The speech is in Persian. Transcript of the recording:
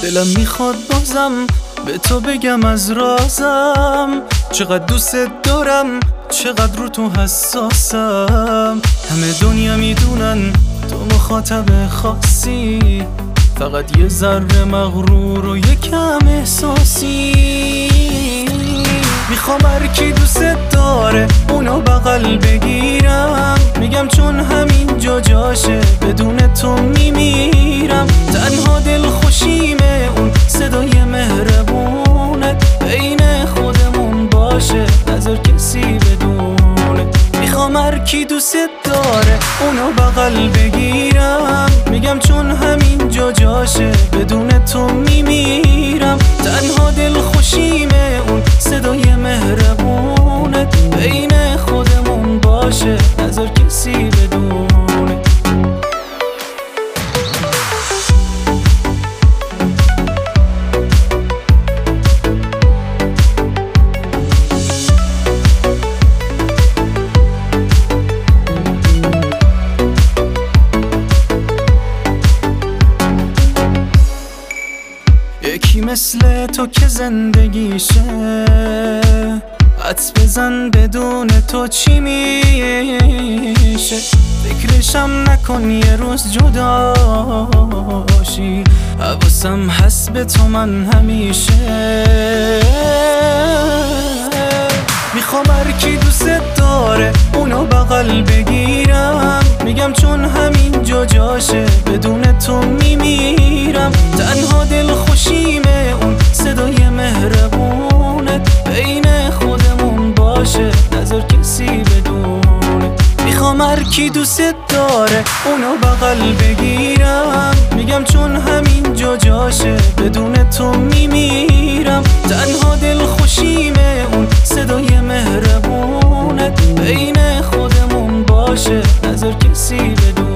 دلم میخواد بازم به تو بگم از رازم، چقدر دوست دارم، چقدر رو تو حساسم. همه دنیا میدونن تو مخاطب خاصی، فقط یه ذره مغرور و یکم احساسی. میخوام هر کی دوست داره اونو بغل بگیرم، میگم چون همین جاشه بدون تو میمیرم. تنها دل خوشیمه اون صدای مهربونت، بین خودمون باشه نظر کسی بدونه. میخوام هر کی دوست داره اونو بغل بگیرم، میگم چون همین جاشه بدون تو میمیرم. تنها دل خوشیمه اون صدای مهربونت، بین خودمون باشه نظر کسی بدونه. یکی مثل تو که زندگیشه، حدس بزن بدون تو چی میشه. فکرشم نکن یه روز جداشی، حواسم هست به تو من همیشه. میخوام هر کی دوست داره اونو بغل بگیرم، میگم چون همین جاشه بدون تو میمیرم. تنها دل خوشیمه اون صدای مهربونت، بین خودمون باشه نظر کسی بدونه. میخوام هر کی دوست داره اونو بغل بگیرم، میگم چون همین جاشه بدون تو میمیرم. تنها دل خوشیمه اون صدای مهربونت، بین خودمون باشه نظر کسی بدونه.